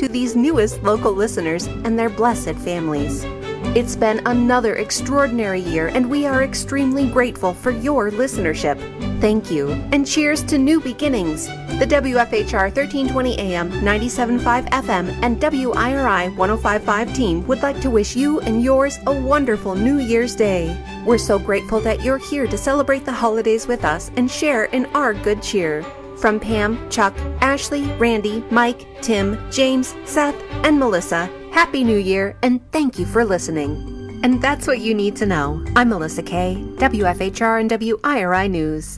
to these newest local listeners and their blessed families. It's been another extraordinary year, and we are extremely grateful for your listenership. Thank you, and cheers to new beginnings. The WFHR 1320 AM, 97.5 FM, and WIRI 105.5 team would like to wish you and yours a wonderful New Year's Day. We're so grateful that you're here to celebrate the holidays with us and share in our good cheer. From Pam, Chuck, Ashley, Randy, Mike, Tim, James, Seth, and Melissa, Happy New Year, and thank you for listening. And that's what you need to know. I'm Melissa Kay, WFHR and WIRI News.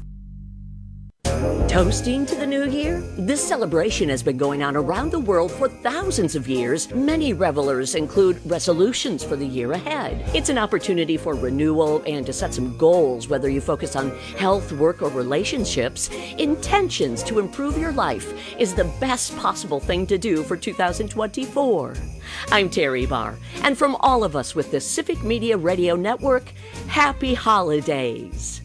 Toasting to the new year? This celebration has been going on around the world for thousands of years. Many revelers include resolutions for the year ahead. It's an opportunity for renewal and to set some goals, whether you focus on health, work, or relationships. Intentions to improve your life is the best possible thing to do for 2024. I'm Terry Barr, and from all of us with the Civic Media Radio Network, happy holidays.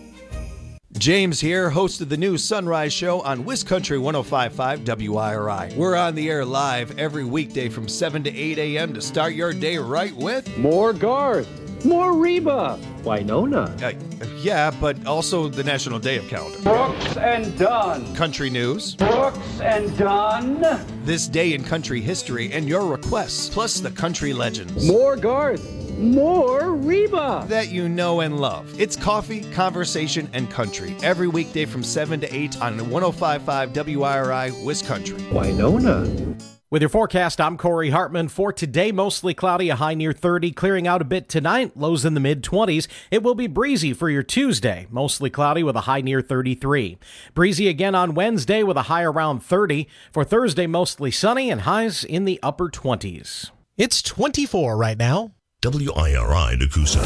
James here, host of the new Sunrise Show on WisCountry 105.5 WIRI. We're on the air live every weekday from 7 to 8 a.m. to start your day right with more Garth, more Reba, Winona. Yeah, but also the National Day of Calendar. Brooks and Dunn. Country news. Brooks and Dunn. This day in country history and your requests, plus the country legends. More Garth. More Reba that you know and love. It's coffee, conversation, and country every weekday from 7 to 8 on 105.5 WIRI WisCountry. Winona. With your forecast, I'm Corey Hartman. For today, mostly cloudy, a high near 30, clearing out a bit tonight, lows in the mid-20s. It will be breezy for your Tuesday, mostly cloudy with a high near 33. Breezy again on Wednesday with a high around 30. For Thursday, mostly sunny and highs in the upper 20s. It's 24 right now. WIRI Nakusa.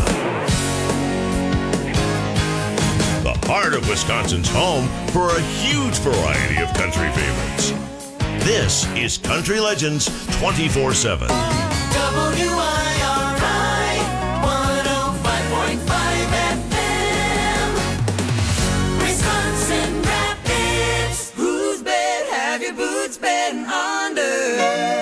The heart of Wisconsin's home for a huge variety of country favorites. This is Country Legends 24/7. WIRI 105.5 FM. Wisconsin Rapids. Whose bed have your boots been under?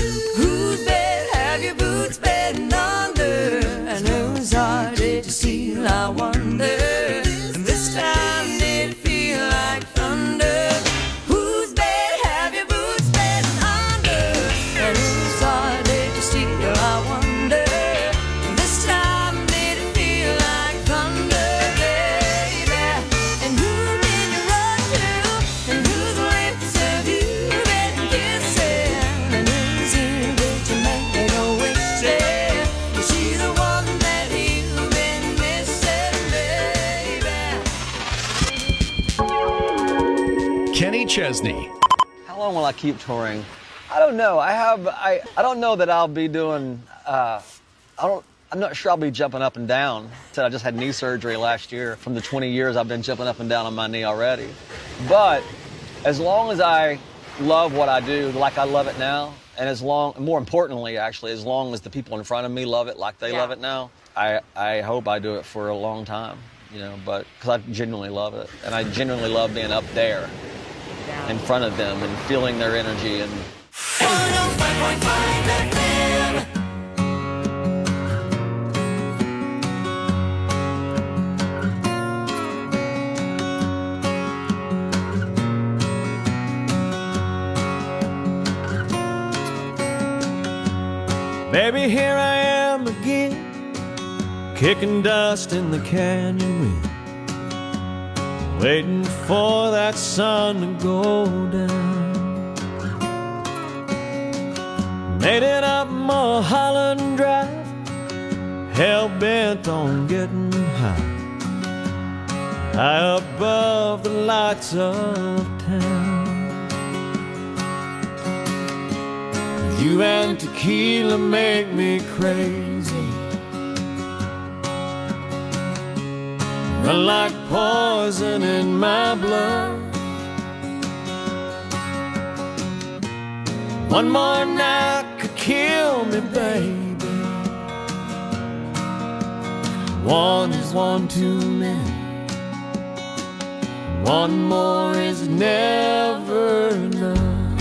Whose bed have your boots been under? And whose heart did you steal, I wonder? And this time did it feel like thunder? Whose bed have your boots been under? And whose heart did you steal, I wonder? And this time did it feel like thunder, baby? And who did you run to? And whose lips have you been kissing? And whose ear did you make go wishing? Is she the one that you've been missing, baby? Kenny Chesney. How long will I keep touring? I don't know. I don't know that I'll be doing. I'm not sure I'll be jumping up and down. I just had knee surgery last year. From the 20 years I've been jumping up and down on my knee already. But as long as I love what I do, like I love it now, and more importantly, actually, as long as the people in front of me love it like they love it now, I hope I do it for a long time. But because I genuinely love it, and I genuinely love being up there in front of them and feeling their energy. And 105.5 FM. Baby, here I am again, kicking dust in the canyon wind, waiting for that sun to go down. Made it up Mulholland Drive, hell-bent on getting high above the lights of town. You and tequila make me crazy, run like poison in my blood. One more night could kill me, baby. One is one too many. One more is never enough.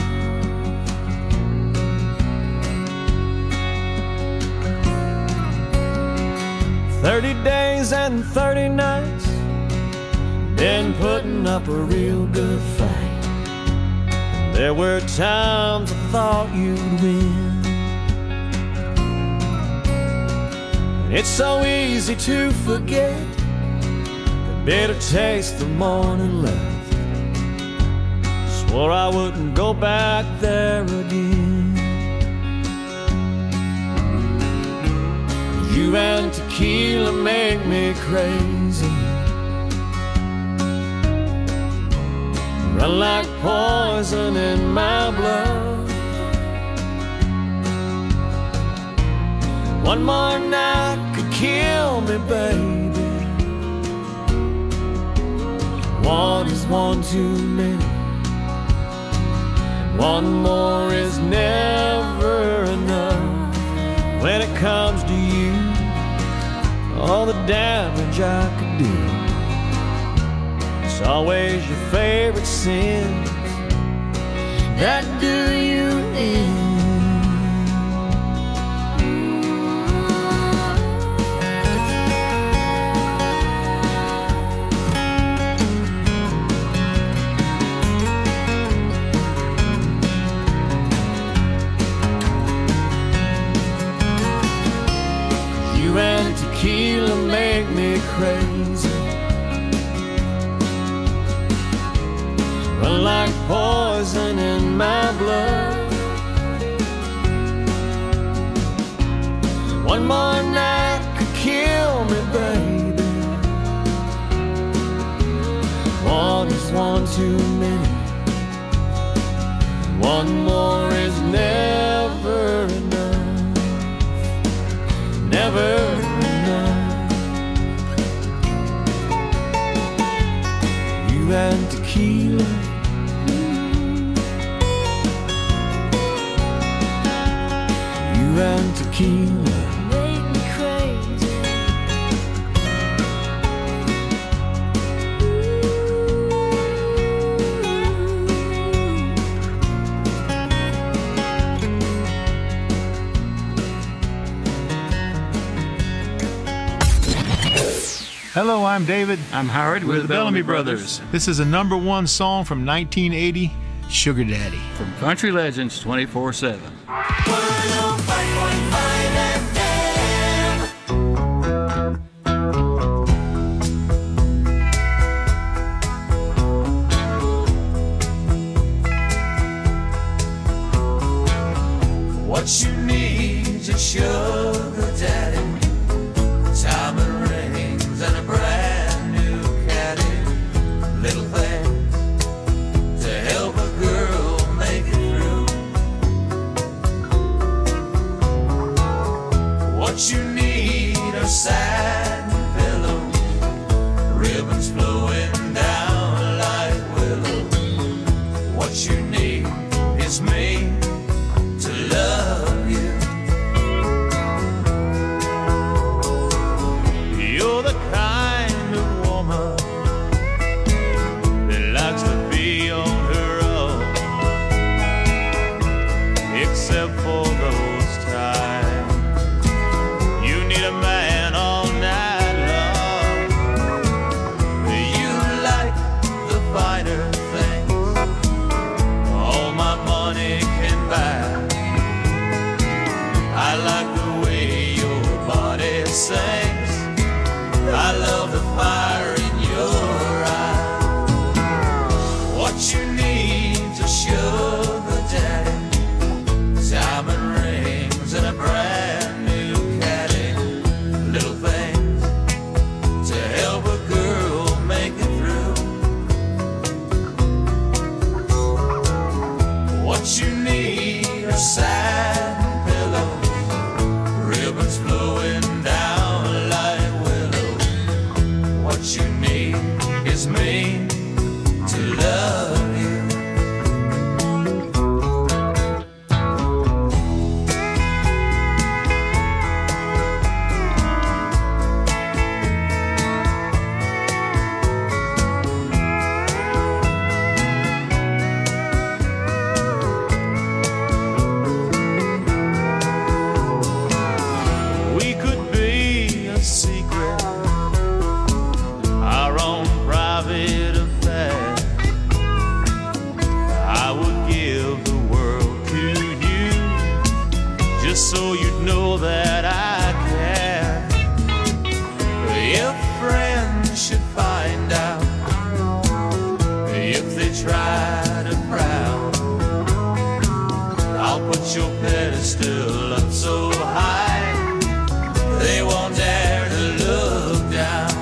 30 days and 30 nights, been putting up a real good fight. There were times I thought you'd win. It's so easy to forget the bitter taste the morning left. Swore I wouldn't go back there again. You and tequila make me crazy, run like poison in my blood. One more night could kill me, baby. One is one too many. One more is never enough. When it comes to you, all the damage I could do, it's always your favorite sins that do you in. You and tequila make me crazy, run like poison in my blood. One more night could kill me, baby. One is one too many. One more is never enough. Never enough. You and tequila, you and tequila make me crazy. Hello, I'm David. I'm Howard. We're the Bellamy Brothers. This is a #1 song from 1980, Sugar Daddy. From Country Legends 24/7. 105.5 FM. What you need is a sugar daddy, diamond rings and a brand new caddy, little things to help a girl make it through. What you need are satin pillows, ribbons flowing down like willow. What you need is me to love you. You're the kind of woman that likes to be on her own, except for those times you need a man all night long. You like the finer things all my money can buy. I like the way your body sings. I love the fire in your eye. What you need is a sugar daddy, diamond rings and a brand new caddy, little things to help a girl make it through. What you need are satin pillows, ribbons flowing down like willow. What you need is me to love you. We could be a secret, our own private affair. I would give the world to you, just so you'd know that I care. If friends should find out, if they try to frown, I'll put your pedestal up so high they won't dare to look down.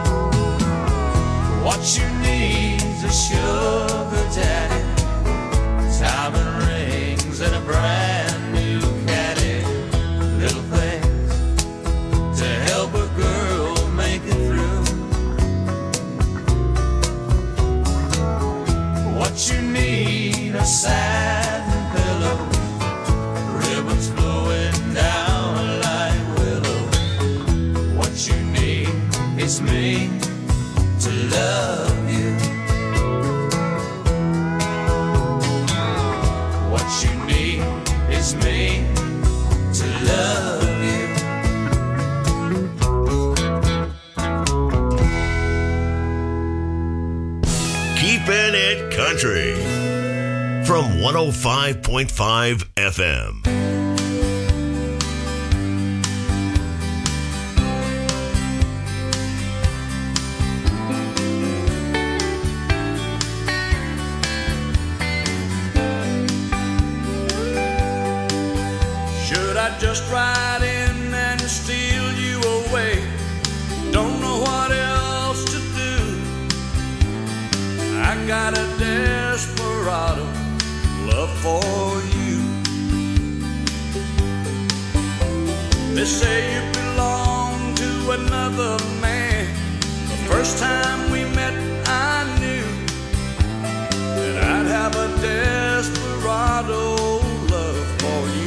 What you need is a sugar daddy, diamond rings and a brand new caddy, little things to help a girl make it through. What you need are satin pillows, ribbons flowing down like willow. What you need is me to love you. What you need is me to love you. Keeping it country from 105.5 FM. Should I just ride in and steal you away? Don't know what else to do. I got a desperado love for you. They say you belong to another man. The first time we met I knew that I'd have a desperado love for you.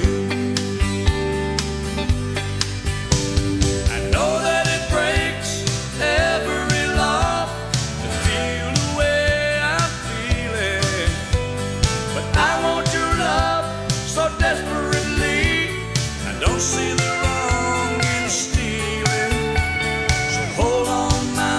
I know that it breaks every love to feel the way I'm feeling, but I want your love so desperately. I don't see the wrong in stealing, so hold on my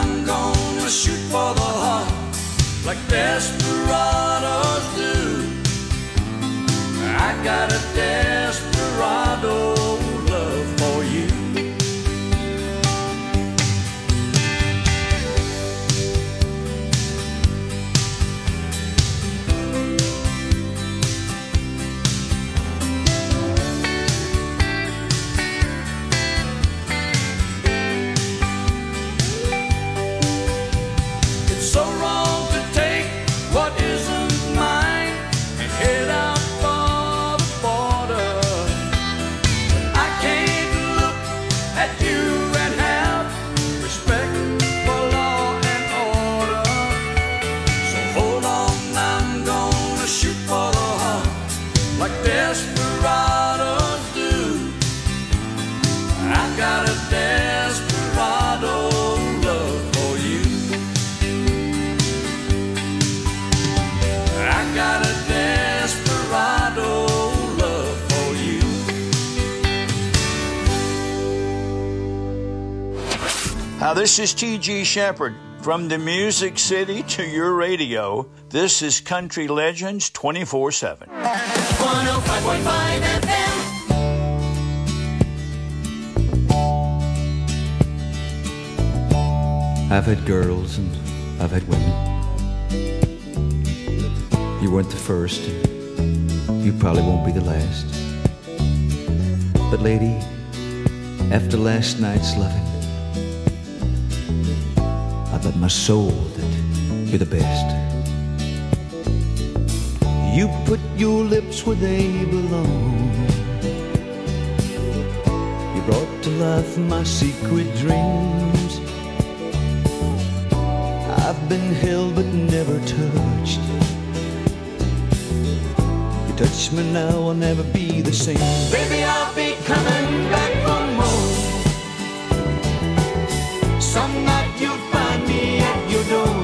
Now, this is T.G. Shepherd. From the Music City to your radio, this is Country Legends 24/7. 105.5 FM. I've had girls and I've had women. You weren't the first, and you probably won't be the last. But lady, after last night's loving, I bet my soul that you're the best. You put your lips where they belong. You brought to life my secret dreams. I've been held but never touched. You touch me now, I'll never be the same. Baby, I'll be coming back for more. Some night you'll find me at your door.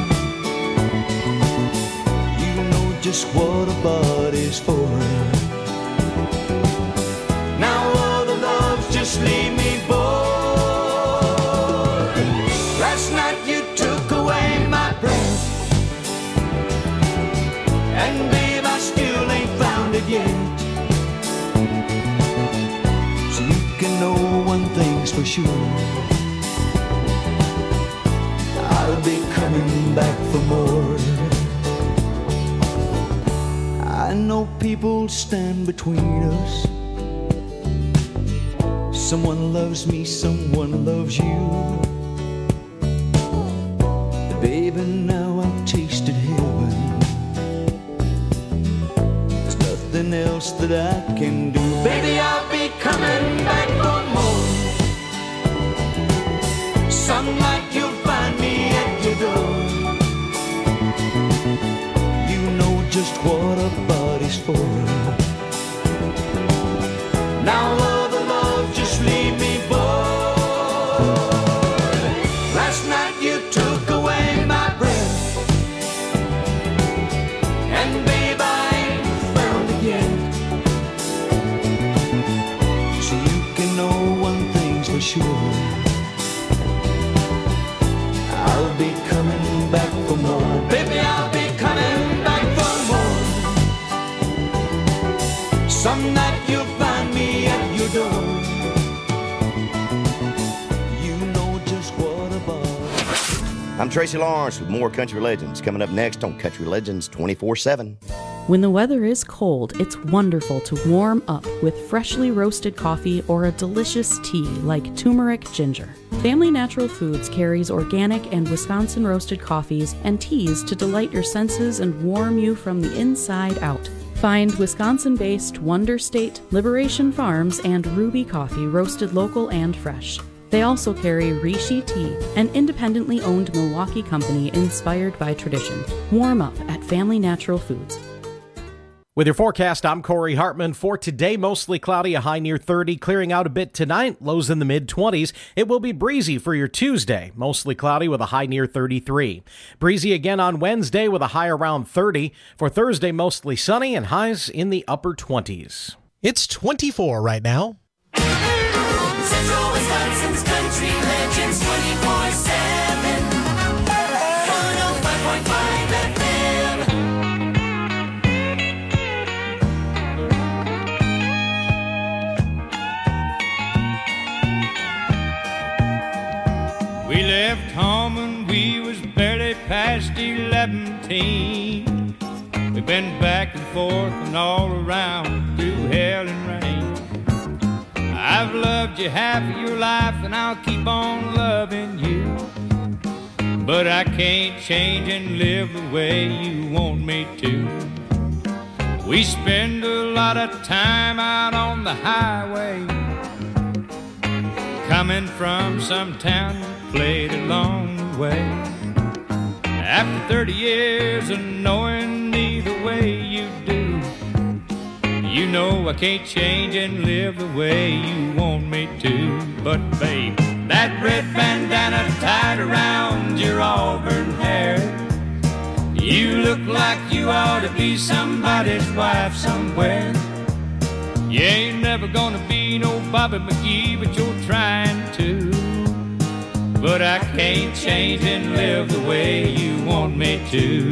You know just what a body's for. Now all the loves just leave me bored. Last night you took away my breath, and babe, I still ain't found it yet. So you can know one thing's for sure, I'll be coming back for more. I know people stand between us. Someone loves me, someone loves you. But baby, now I've tasted heaven. There's nothing else that I can do. Baby, I'll be coming back for more. Some night you'll find me at your door. You know just what a body's for. Now all the love just leave me bored. Last night you took away my breath, and babe, I ain't found it yet. So you can know one thing's for sure, I'll be coming back for more. Baby, I'll be coming back for more. Some night you'll find me at your door. You know just what a body. I'm Tracy Lawrence with more Country Legends coming up next on Country Legends 24/7. When the weather is cold, it's wonderful to warm up with freshly roasted coffee or a delicious tea like turmeric ginger. Family Natural Foods carries organic and Wisconsin roasted coffees and teas to delight your senses and warm you from the inside out. Find Wisconsin-based Wonder State, Liberation Farms, and Ruby Coffee roasted local and fresh. They also carry Rishi Tea, an independently owned Milwaukee company inspired by tradition. Warm up at Family Natural Foods. With your forecast, I'm Corey Hartman. For today, mostly cloudy, a high near 30, clearing out a bit tonight, lows in the mid-20s. It will be breezy for your Tuesday, mostly cloudy with a high near 33. Breezy again on Wednesday with a high around 30. For Thursday, mostly sunny and highs in the upper 20s. It's 24 right now. Central Wisconsin's Country Legends 24/7. 105.5 FM. We left home when we was barely past 11. We've been back and forth and all around through hell and rain. I've loved you half of your life and I'll keep on loving you. But I can't change and live the way you want me to. We spend a lot of time out on the highway, coming from some town that played along the way. After 30 years of knowing me the way you do, you know I can't change and live the way you want me to. But babe, that red bandana tied around your auburn hair, you look like you ought to be somebody's wife somewhere. You ain't never gonna be no Bobby McGee, but you're trying to. But can't change and live the way you want me to.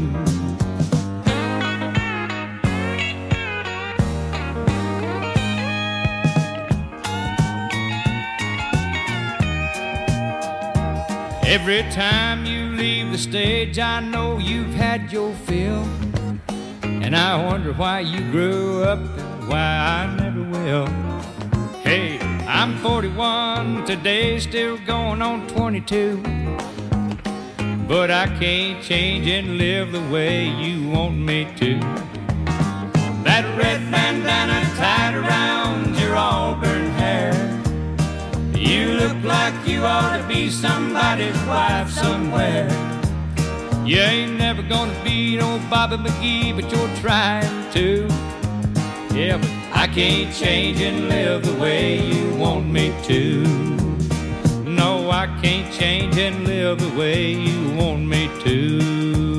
Every time you leave the stage, I know you've had your fill, and I wonder why you grew up and why I never will. Hey, I'm 41 today, still going on 22, but I can't change and live the way you want me to. That red bandana tied around your auburn hair, you look like you ought to be somebody's wife somewhere. You ain't never gonna be no Bobby McGee, but you're trying to. Yeah, but I can't change and live the way you want me to. No, I can't change and live the way you want me to.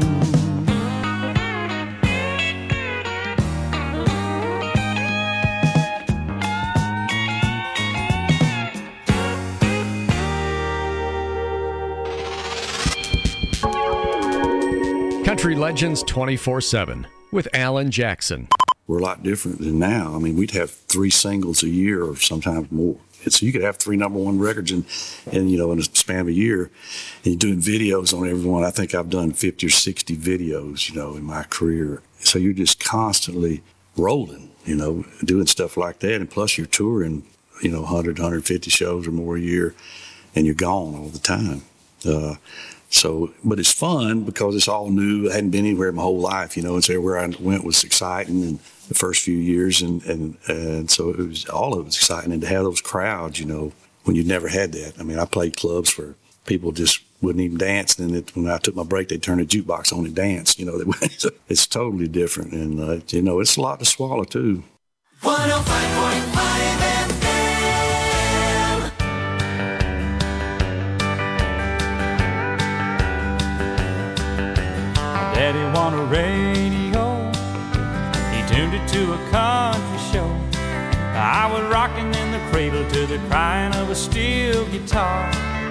Country Legends 24/7 with Alan Jackson. We're a lot different than now. I mean, we'd have 3 singles a year or sometimes more. And so you could have 3 number 1 records in a span of a year. And you're doing videos on everyone. I think I've done 50 or 60 videos, in my career. So you're just constantly rolling, doing stuff like that. And plus you're touring, 100, 150 shows or more a year, and you're gone all the time. But it's fun because it's all new. I hadn't been anywhere my whole life, and so everywhere I went was exciting in the first few years, and so all of it was exciting. And to have those crowds, when you'd never had that. I mean, I played clubs where people just wouldn't even dance, and then when I took my break, they'd turn the jukebox on and dance. It's totally different, and it's a lot to swallow too. 105.5 FM. Daddy want a radio, he tuned it to a country show. I was rocking in the cradle to the crying of a steel guitar.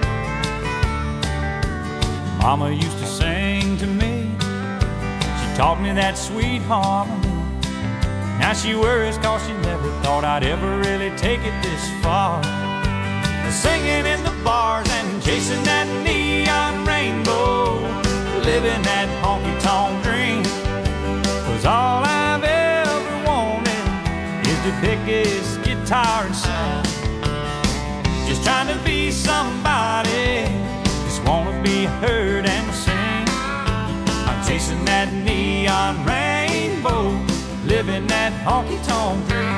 Mama used to sing to me, she taught me that sweet harmony. Now she worries cause she never thought I'd ever really take it this far. Singing in the bars and chasing that neon rainbow, living that honky-tonk dream. 'Cause all I've ever wanted is to pick his guitar and sing. Just trying to be somebody, just wanna be heard and sing. I'm chasing that neon rainbow, living that honky-tonk dream.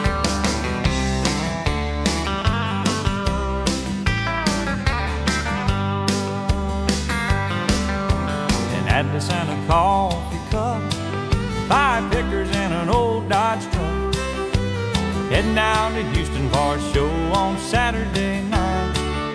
Atlas and a coffee cup, 5 pickers and an old Dodge truck, heading down to Houston for a show on Saturday night.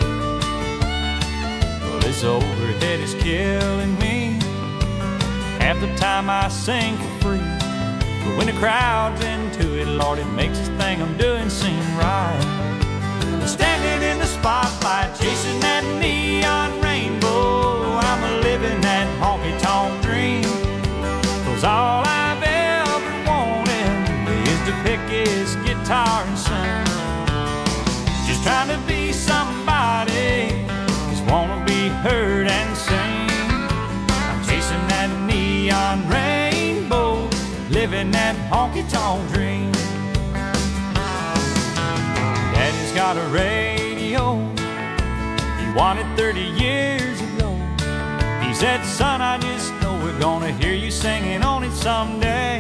Well, this overhead is killing me. Half the time I sing for free, but when the crowd's into it, Lord, it makes this thing I'm doing seem right. Standing in the spotlight, chasing that neon rainbow, I'm living that honky-tonk dream. 'Cause all I've ever wanted is to pick his guitar and sing. Just trying to be somebody, just wanna be heard and sing. I'm chasing that neon rainbow, living that honky-tonk dream. Daddy's got a radio, he wanted 30 years ago. He said, son, I just know we're gonna hear you singing on it someday.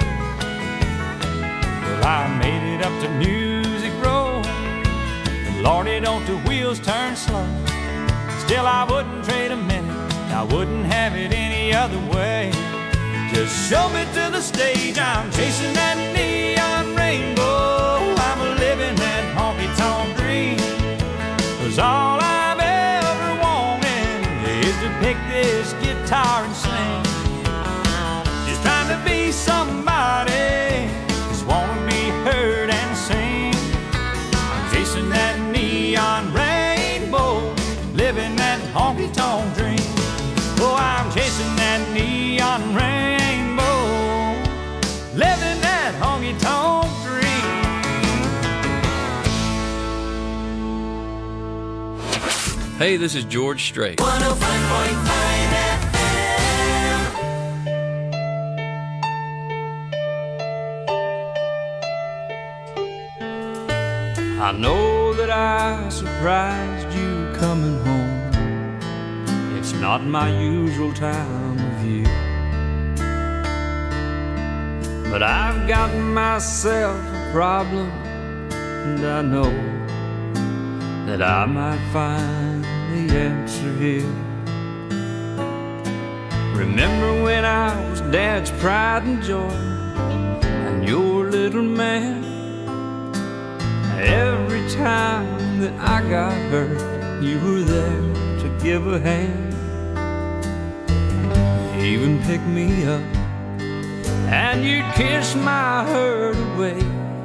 Well, I made it up to Music Row, and Lordy, don't the wheels turn slow. Still, I wouldn't trade a minute, I wouldn't have it any other way. Just show me to the stage, I'm chasing that neon rainbow, I'm living that honky-tonk dream. 'Cause all I've ever wanted is to pick this guitar and sing. Just trying to be somebody, just wanna be heard and sing. I'm chasing that neon rainbow, living honky-tonk dream. Oh, I'm chasing that neon rainbow, living that honky-tonk dream. Hey, this is George Strait. 105.5 I know that I surprised you coming home. It's not my usual time of year, but I've got myself a problem, and I know that I might find the answer here. Remember when I was Dad's pride and joy, and your little man? Every time that I got hurt, you were there to give a hand. You even picked me up, and you'd kiss my hurt away.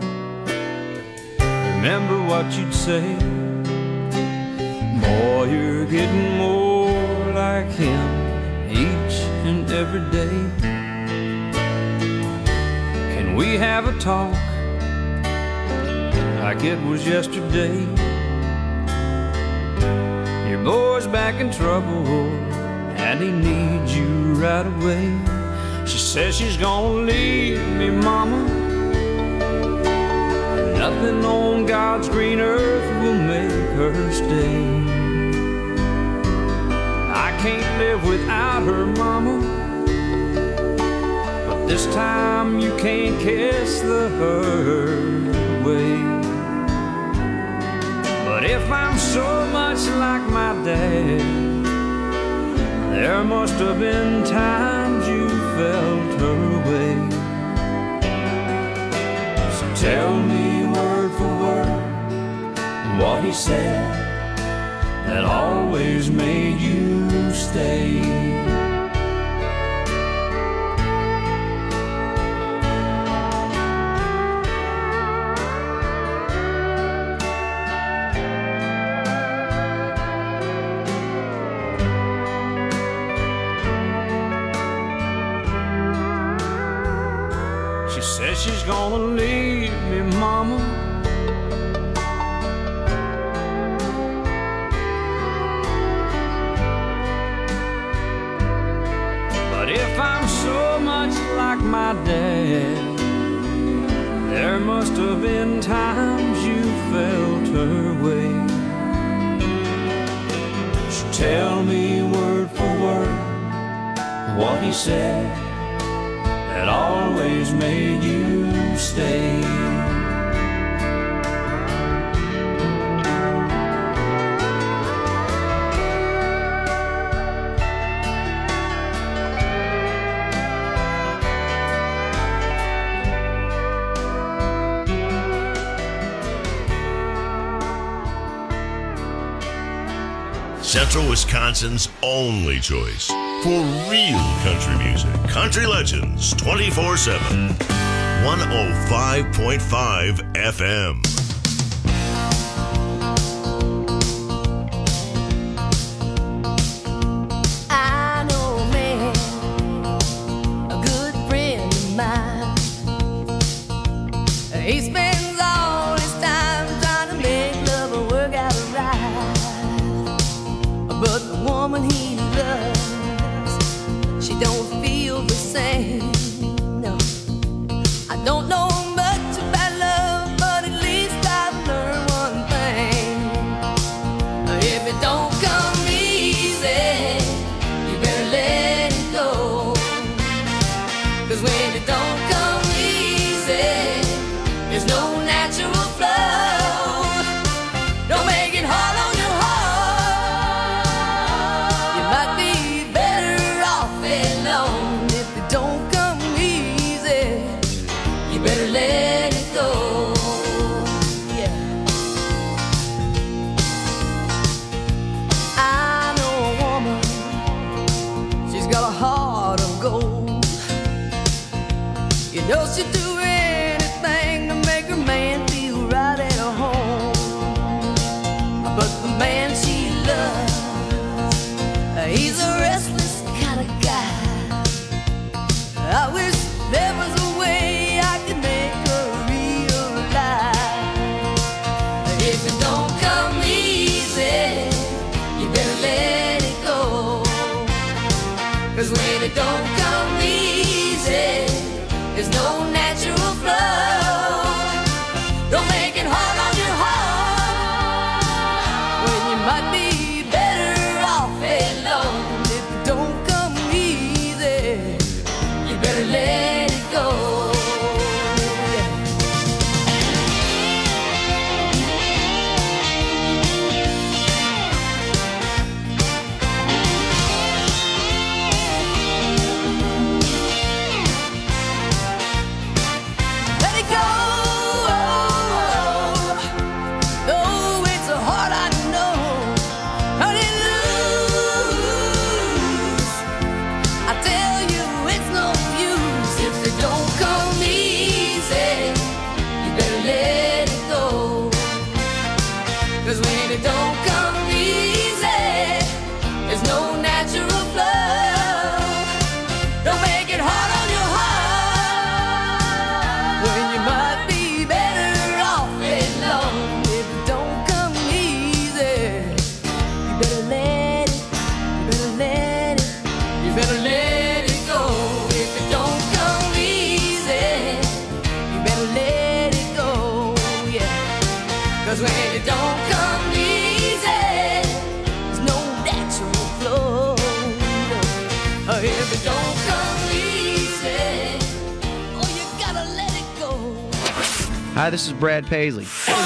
Remember what you'd say? Boy, you're getting more like him each and every day. Can we have a talk like it was yesterday? Your boy's back in trouble, and he needs you right away. She says she's gonna leave me, mama. Nothing on God's green earth will make her stay. I can't live without her, mama, but this time you can't kiss the hurt away. But if I'm so much like my dad, there must have been times you felt her way. So tell me word for word what he said that always made you stay. She says she's gonna leave me, mama. But if I'm so much like my dad, there must have been times you felt her way. So tell me word for word what he said that always made you stay. Central Wisconsin's only choice for real country music. Country Legends 24/7. 105.5 FM. I know a man, a good friend of mine. He spends all his time trying to make love and work out right. But the woman he loves, she don't feel the same. No, I don't know much about love, but at least it don't come easy, there's no natural flow. Don't make it hard on your heart when you might be better off alone. If it don't come easy, you better let it go. Hi, this is Brad Paisley.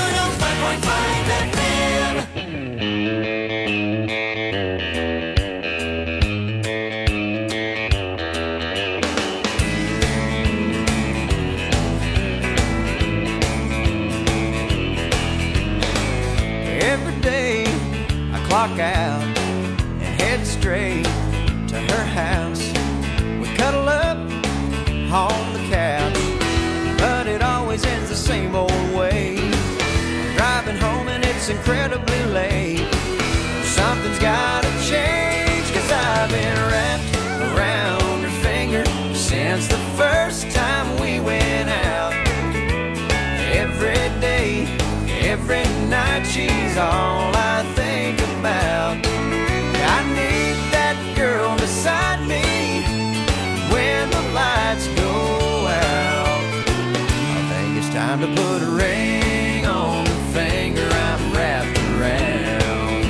Every day I clock out and head straight to her house. We cuddle up on the couch, but it always ends the same old way. Driving home and it's incredibly late. Something's gotta change, 'cause I've been wrapped around her finger since the first time we went out. Every day, every night, she's all I think about. I need that girl beside me when the lights go out. I think it's time to put a ring on the finger I'm wrapped around.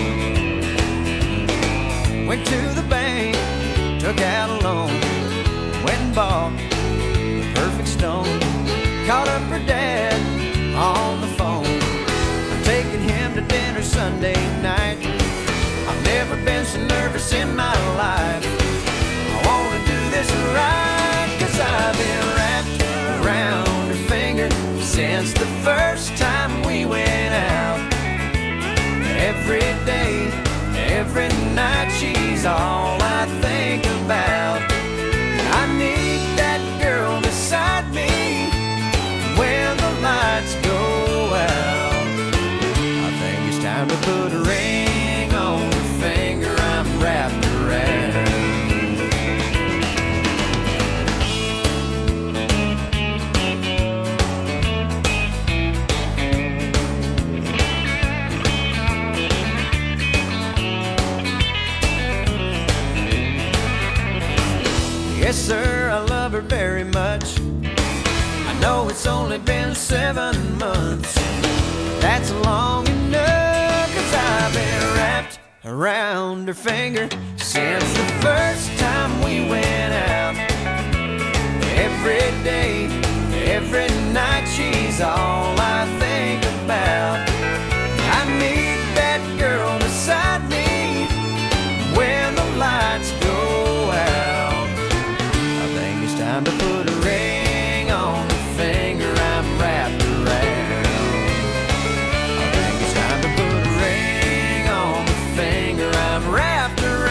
Went to the bank, took out a loan, went and bought the perfect stone. Called up her dad on the phone, I'm taking him to dinner Sunday night. I've never been so nervous in my life. I wanna do this right, 'cause I've been wrapped around her finger since the first time we went out. Every day, every night, she's all I think about. I need that girl beside me when the lights go out. I think it's time to put a ring on the finger I'm wrapped around. Yes, sir, I love her very much. I know it's only been 7 months. That's long enough, 'cause I've been wrapped around her finger since the first time we went out. Every day, every night, she's all I think about. I need that girl beside me when the lights go out. I think it's time to put a ring on the finger I'm wrapped around. I think it's time to put a ring on the finger I'm wrapped around.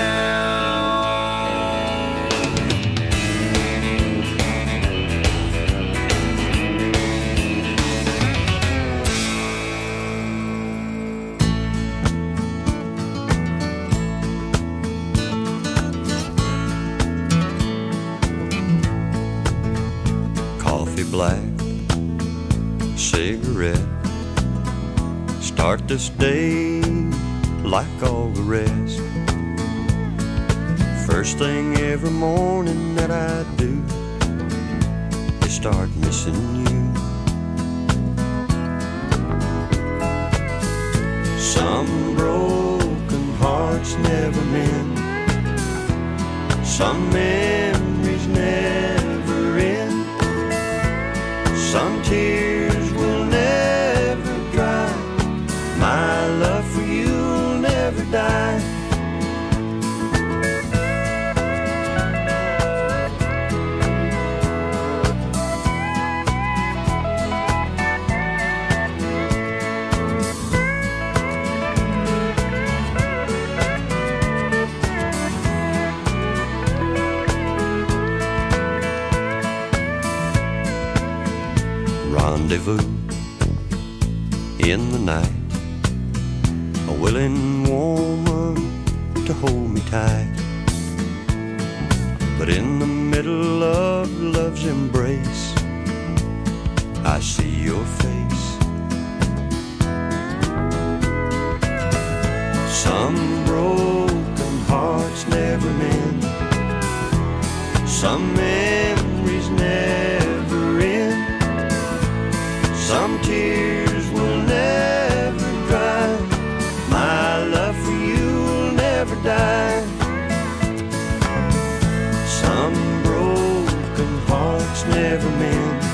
Coffee black, cigarette. Start this day like all the rest. First thing every morning that I do is start missing you. Some broken hearts never mend. Some memories never end. Some tears will never dry. My love for you will never die. Rendezvous in the night, a willing woman to hold me tight. But in the middle of love's embrace, I see your face. Some broken hearts never mend. Some memories never end. Some tears will never dry. My love for you will never die. Some broken hearts never mend.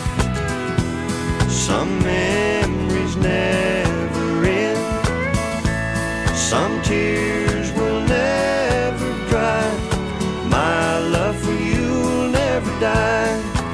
Some memories never end. Some tears will never dry. My love for you will never die.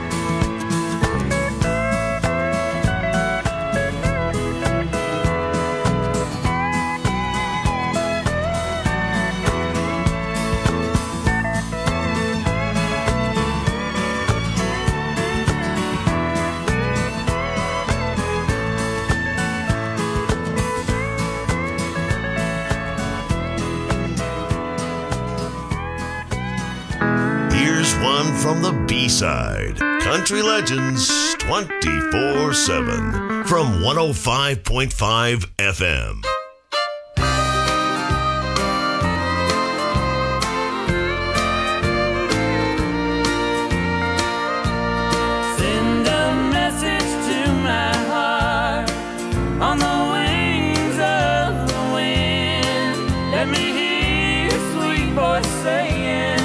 One from the B-side, Country Legends 24/7 from 105.5 FM. Send a message to my heart on the wings of the wind. Let me hear your sweet voice saying,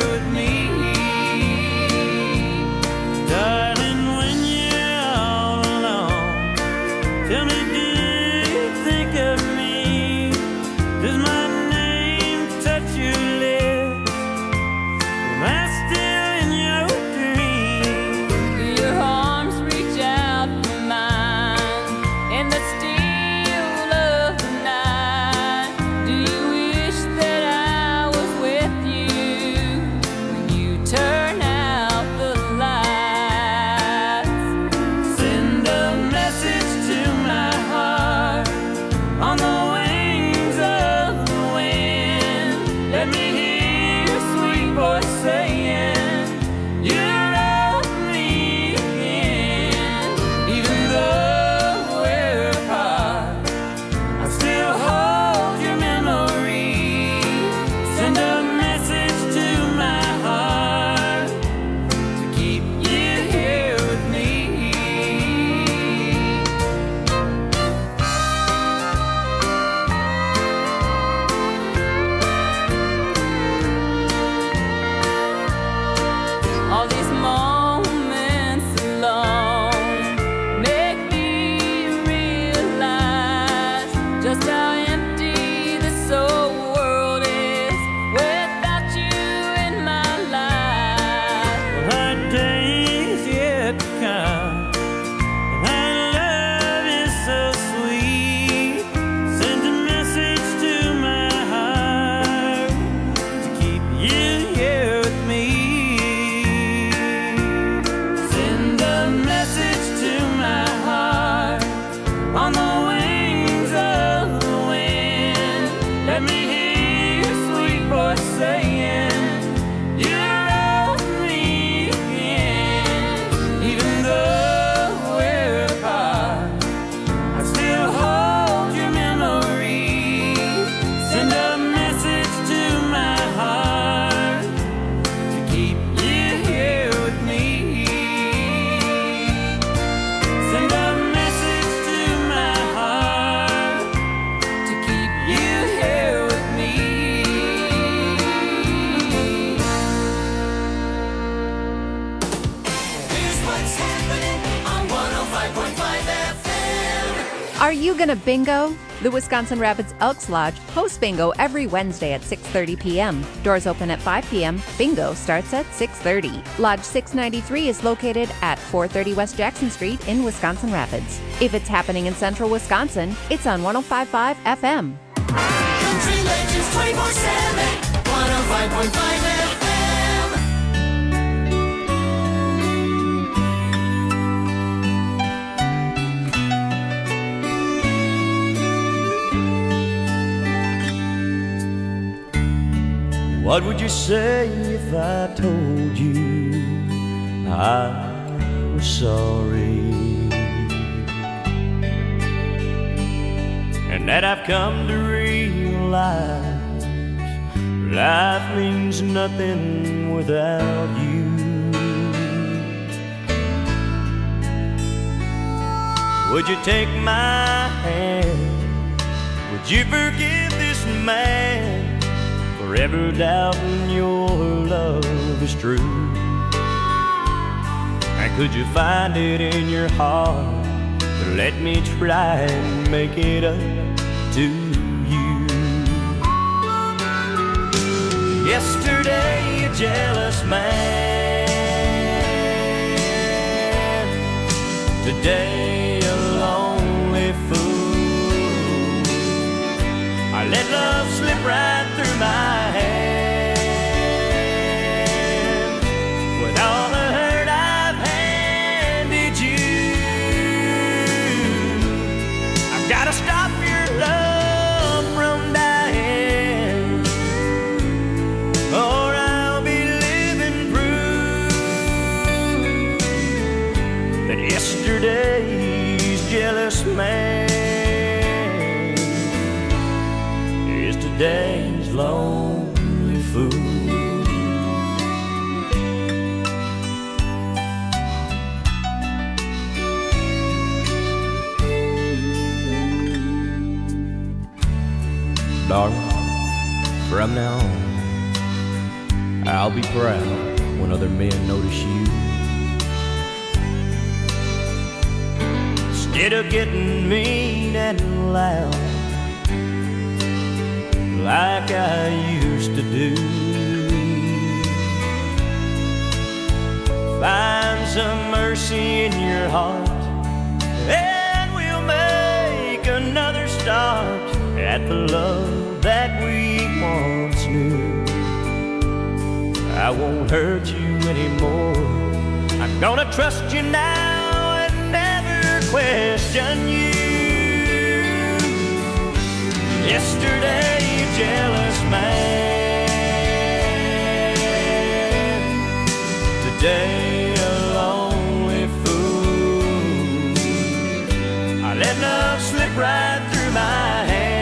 darling, when you're all Are you gonna bingo? The Wisconsin Rapids Elks Lodge hosts bingo every Wednesday at 6:30 p.m. Doors open at 5 p.m. Bingo starts at 6:30. Lodge 693 is located at 430 West Jackson Street in Wisconsin Rapids. If it's happening in central Wisconsin, it's on 105.5 FM. Country Legends 24/7, 105.5 FM. What would you say if I told you I was sorry? And that I've come to realize life means nothing without you. Would you take my hand? Would you forgive this man? Forever doubting your love is true. And could you find it in your heart to let me try and make it up to you? Yesterday a jealous man, today a lonely fool. I let love slip right through my hands. With all the hurt I've handed you, I've got to stop your love from dying, or I'll be living proof that yesterday's jealous man is today's lonely fool. Darling, from now on, I'll be proud when other men notice you. Instead of getting mean and loud like I used to do, find some mercy in your heart, and we'll make another start at the love that we once knew. I won't hurt you anymore. I'm gonna trust you now and never question you. Yesterday, you jealous man, today a lonely fool. I let love slip right through my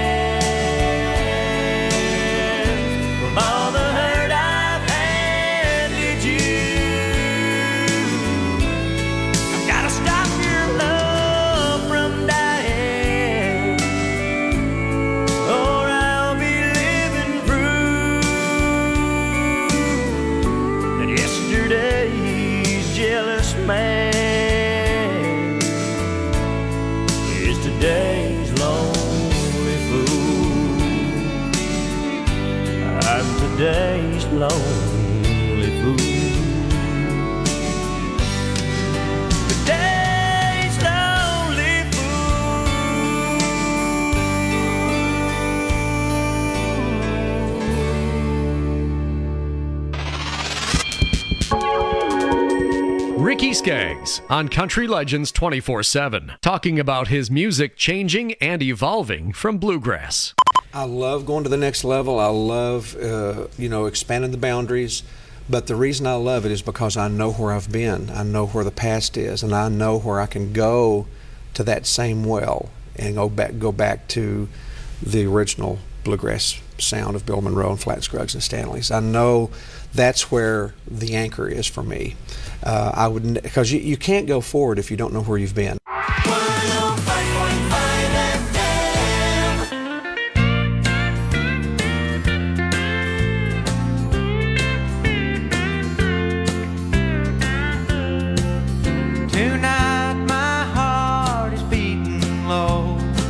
hands. From all the hurt I've handed you, I've gotta stop your love from dying, or I'll be living proof that yesterday's jealous man is today's lonely fool. I'm today's lonely fool. Today's lonely Ricky Skaggs on Country Legends 24/7, talking about his music changing and evolving from bluegrass. I love going to the next level. I love, expanding the boundaries. But the reason I love it is because I know where I've been. I know where the past is, and I know where I can go to that same well and go back to the original bluegrass sound of Bill Monroe and Flat Scruggs and Stanleys. I know that's where the anchor is for me. Because you can't go forward if you don't know where you've been. 105.5 FM. Tonight my heart is beating low.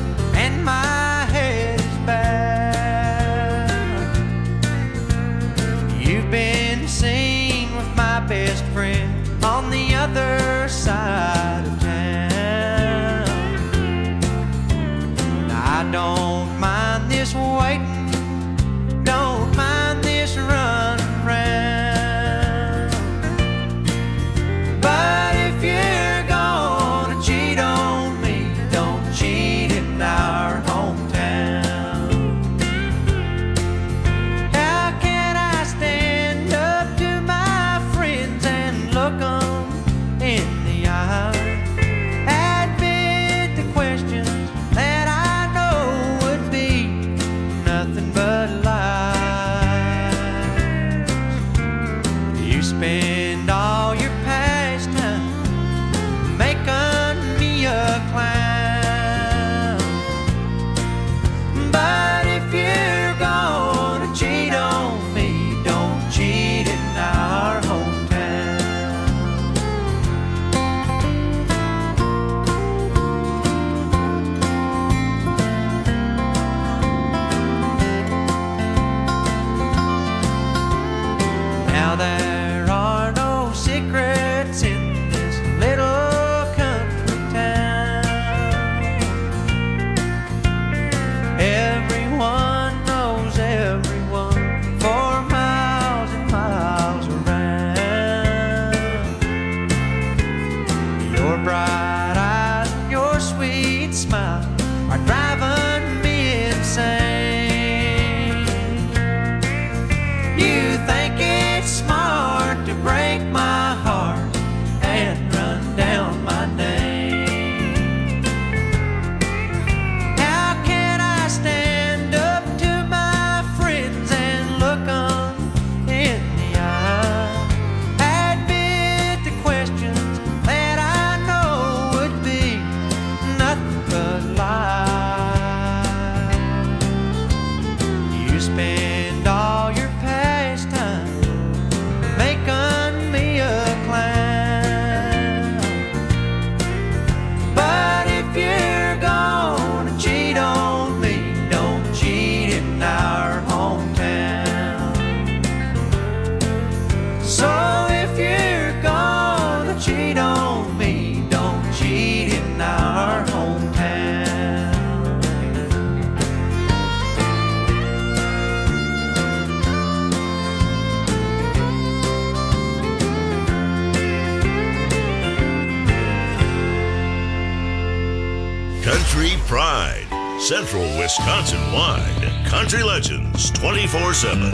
Country Pride. Central Wisconsin-wide. Country Legends 24/7.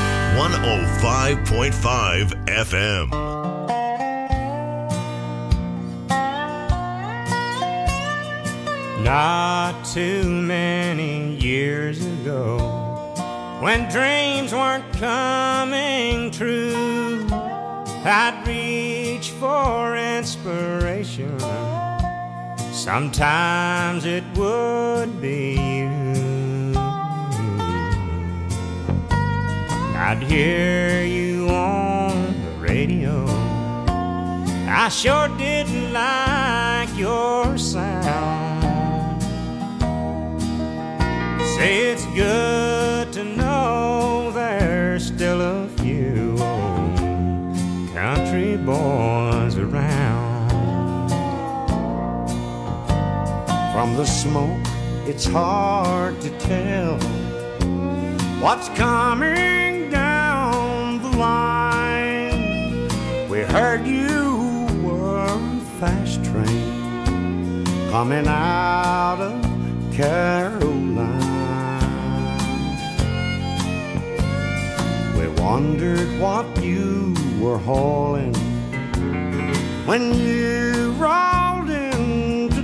105.5 FM. Not too many years ago, when dreams weren't coming true, I'd reach for inspiration. Sometimes it would be you. I'd hear you on the radio. I sure didn't like your sound. Say it's good to know there's still a few old country boys around. From the smoke, it's hard to tell what's coming down the line. We heard you were a fast train coming out of Carolina. We wondered what you were hauling when you rolled into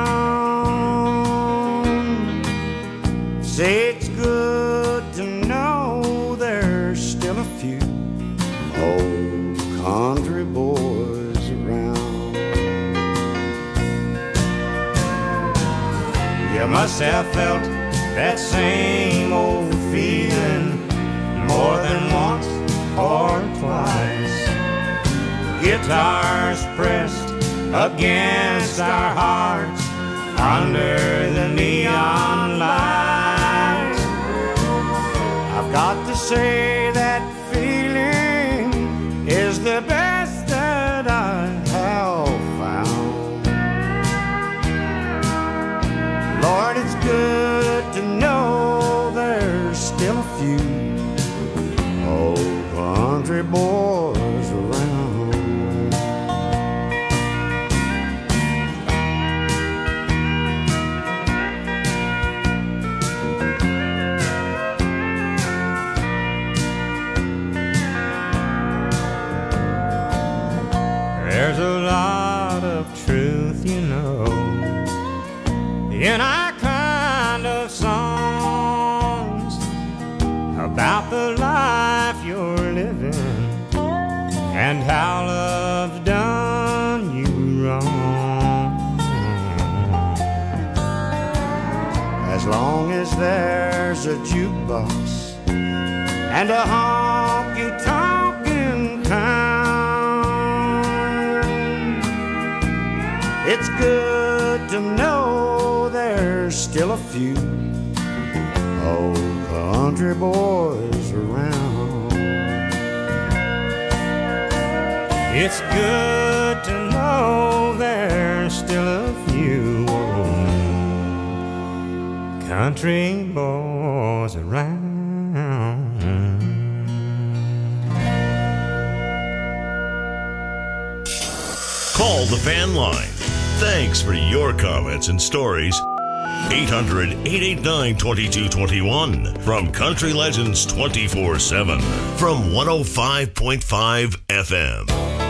town. Say it's good to know there's still a few old country boys around. You must have felt that same old feeling more than once or twice. Guitars pressed against our hearts under the neon lights. I've got to say that feeling is the best that I have found. Lord, it's good to know there's still a few old country boys around. There's a lot of truth, you know, in our kind of songs about the life you're living and how love's done you wrong. As long as there's a jukebox and a honky-tonkin' town, it's good to know there's still a few old country boys around. It's good to know there's still a few old country boys around. Call the fan line. Thanks for your comments and stories. 800-889-2221 from Country Legends 24/7 from 105.5 FM.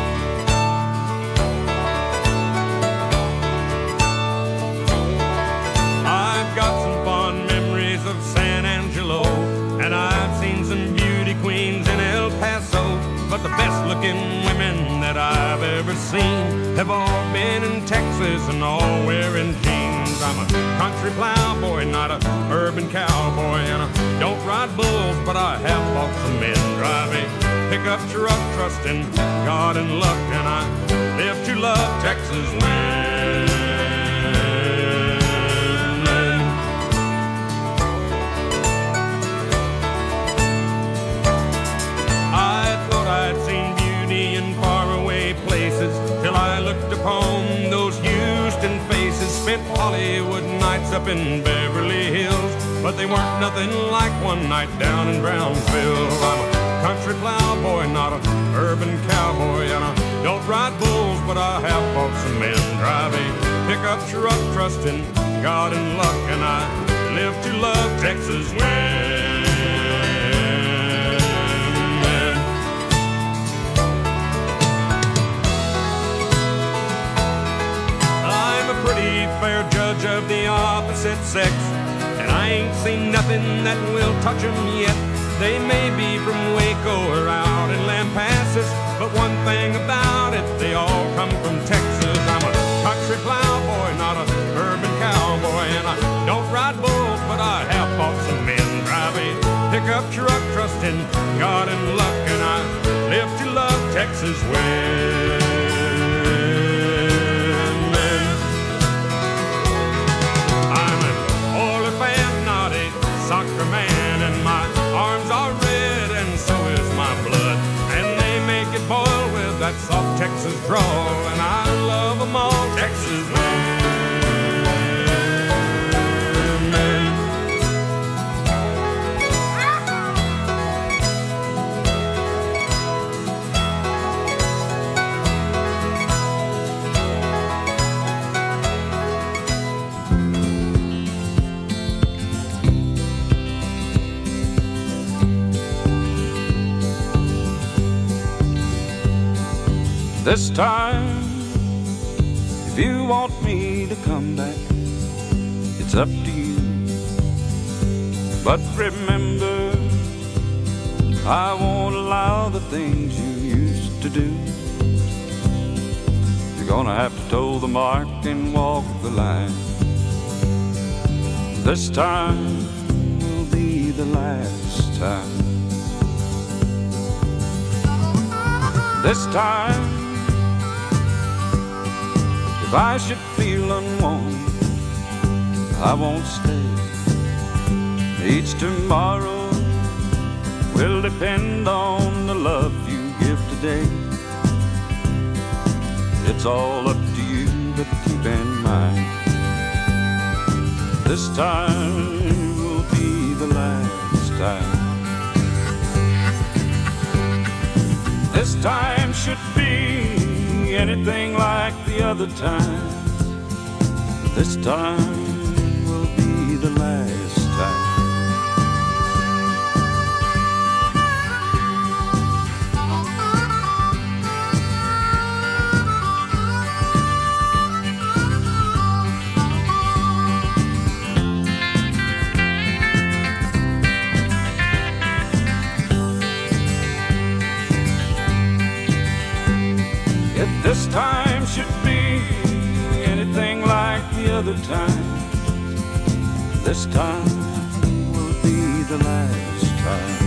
I've got some fond memories of San Angelo, and I've seen some beauty queens in El Paso, but the best looking women that I've ever seen have all been in Texas and all wearing jeans. I'm a country plowboy, not a urban cowboy, and I don't ride bulls, but I have fought some men driving pickup truck, trusting God and luck, and I live to love Texas women. I thought I'd seen beauty in faraway places till I looked upon those Houston faces. Spent Hollywood nights up in Beverly Hills, but they weren't nothing like one night down in Brownsville. I'm a country plowboy, not an urban cowboy, and I don't ride bulls, but I have fought some men driving pickup truck, trusting God and luck, and I live to love Texas women. I'm a pretty fair judge of the opposite sex, and I ain't seen nothing that will touch 'em yet. They may be from Waco or out in Lampasas, but one thing about it, they all come from Texas. I'm a country plowboy, not a urban cowboy, and I don't ride bulls, but I have fought some men. Drive a pickup truck, trusting God and luck, and I live to love Texas women. I'm an oily fan, not a soccer man, and my arms are red and so is my blood, and they make it boil with that soft Texas drawl, and I love them all, Texas women. This time, if you want me to come back, it's up to you. But remember, I won't allow the things you used to do. You're gonna have to toe the mark and walk the line. This time will be the last time. This time, if I should feel unwarm, I won't stay. Each tomorrow will depend on the love you give today. It's all up to you, but keep in mind, this time will be the last time. This time should be anything like the other time. This time will be the last time. If this time should be anything like the other time, this time will be the last time.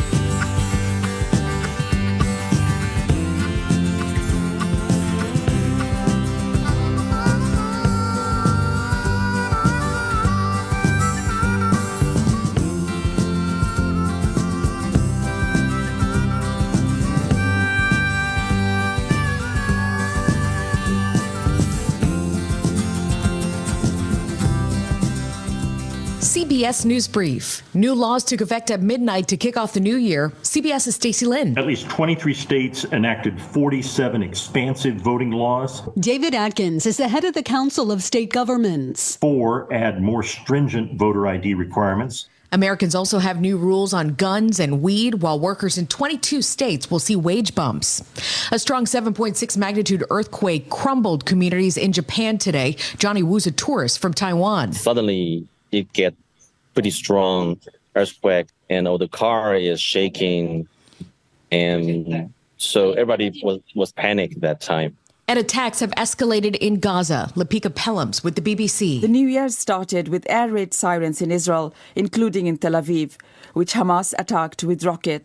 CBS News Brief. New laws took effect at midnight to kick off the new year. CBS's Stacey Lynn. At least 23 states enacted 47 expansive voting laws. David Atkins is the head of the Council of State Governments. 4 add more stringent voter ID requirements. Americans also have new rules on guns and weed, while workers in 22 states will see wage bumps. A strong 7.6 magnitude earthquake crumbled communities in Japan today. Johnny Wu's a tourist from Taiwan. Suddenly, it gets pretty strong earthquake, and the car is shaking, and so everybody was panicked that time. And attacks have escalated in Gaza. Lapika Pellams with the BBC. The new year started with air raid sirens in Israel, including in Tel Aviv, which Hamas attacked with rockets.